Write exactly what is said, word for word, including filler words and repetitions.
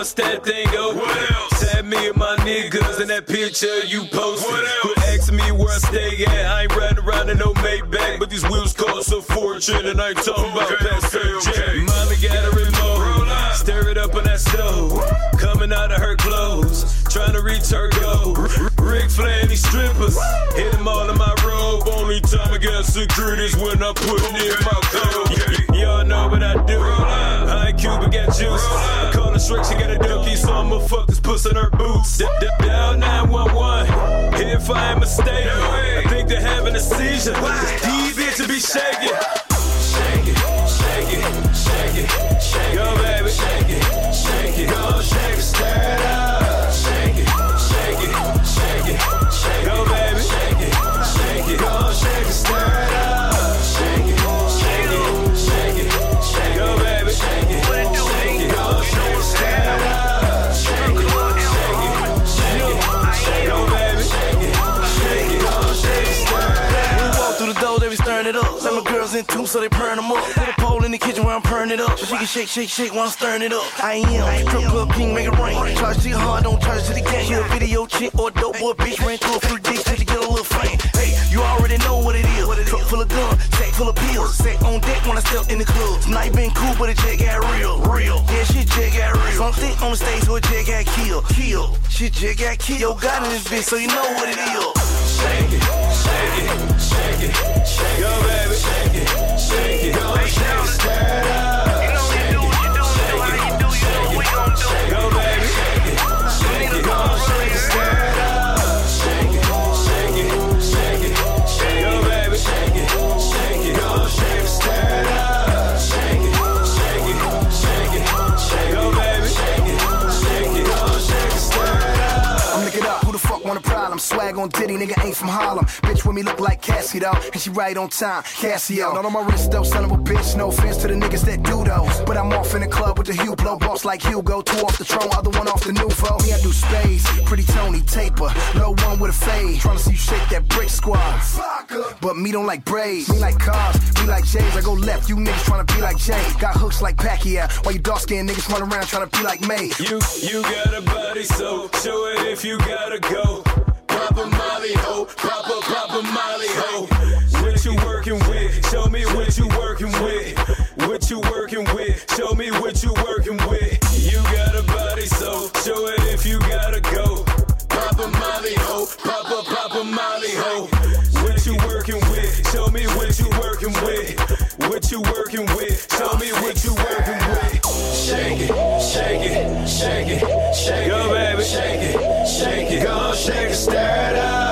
bust that thing up. What else? Tag me and my niggas in that picture you posted. What else? Quit asking me where I stay at. I ain't riding around in no Maybach, but these wheels cost a fortune, and I ain't talking about okay, Pastor okay, J. okay. Mommy got a remote, stir it up on that stove, coming out of her clothes, trying to reach her goal. Rick Flair and these strippers, hit them all in my robe. Only time I got securities when I put it in my code. Y'all know what I do. I ain't Cuban, got juice. I call her Shrek, she got a dookie, so I'ma fuck this puss in her boots. D- d- Dial nine one one, here if I am mistaken. I think they're having a seizure. These bitches be shaking. Shake it, shake it, shake it, shake it. Go baby, shake it, shake it. Go shake it, stir it up. Shake it, shake it, shake it, shake it. Go baby, shake it, shake it. Go shake it, stir it up. Shake it, shake it, shake it, shake it. Go baby, shake it, shake it. Go shake it, stir it up. Shake it, shake it, shake it. Go baby, shake it, shake it. Go shake it, stir it up. When we walk through the door, they be stirring it up. Let my girls in too, so they burn them up. Put a pole in the kitchen where I'm purring it up. So she can shake, shake, shake while I'm stirring it up. I am strip club king, make it rain. Charge to your heart, don't charge to the game. She a video chick or a dope boy bitch, ran through a few dicks just to get a little fame. Hey, you already know what it is. Truck full of guns, sack full of pills. Sack on deck when I step in the club. Tonight been cool, but the jet got real, real. Yeah, shit jet got real. Something on the stage where jet got killed, killed. Shit jet got killed. Yo, got in this bitch, so you know what it is. Shake it, shake it, shake it, shake it. Go baby, shake it, shake it. Go shake it, stir it up. You know you do what you do, you know how you do, you know what we gon' do. Go baby, shake it, shake it. Go shake it, stir it up. Shake it, shake it, shake it, shake it. Go baby, shake it, shake it. Go shake it, stir it up. Shake it, shake it, shake it, shake it. Go baby, shake it, shake it. Go shake it, stir it up. I'm looking up, who the fuck want a problem? Swag on Diddy, nigga ain't from Harlem. Bitch with me look like Cassie though, and she right on time, Casio. Not on my wrist though, son of a bitch, no offense to the niggas that do those. But I'm off in the club with the Hublot, boss like Hugo. Two off the throne, other one off the Nouveau. Me, I do spades, pretty Tony, taper. Low one with a fade, tryna see you shake that brick squad. But me don't like braids, me like cars, me like J's. I go left, you niggas tryna be like Jay. Got hooks like Pacquiao, while you dark skinned niggas run around tryna be like May. You, you got a body, so show it if you gotta go. Pop a molly ho, pop a, pop a molly ho. What you working with? Show me what you working with. What you working with? Show me what you working with. You got a body, so show it if you gotta go. Pop a molly ho, pop a, pop a molly ho. What you working with? Show me what you working with. What you working with? Show me what you working with. Shake it, shake it, shake it, shake it. Go baby, shake it, shake it. Go shake it, stir it up.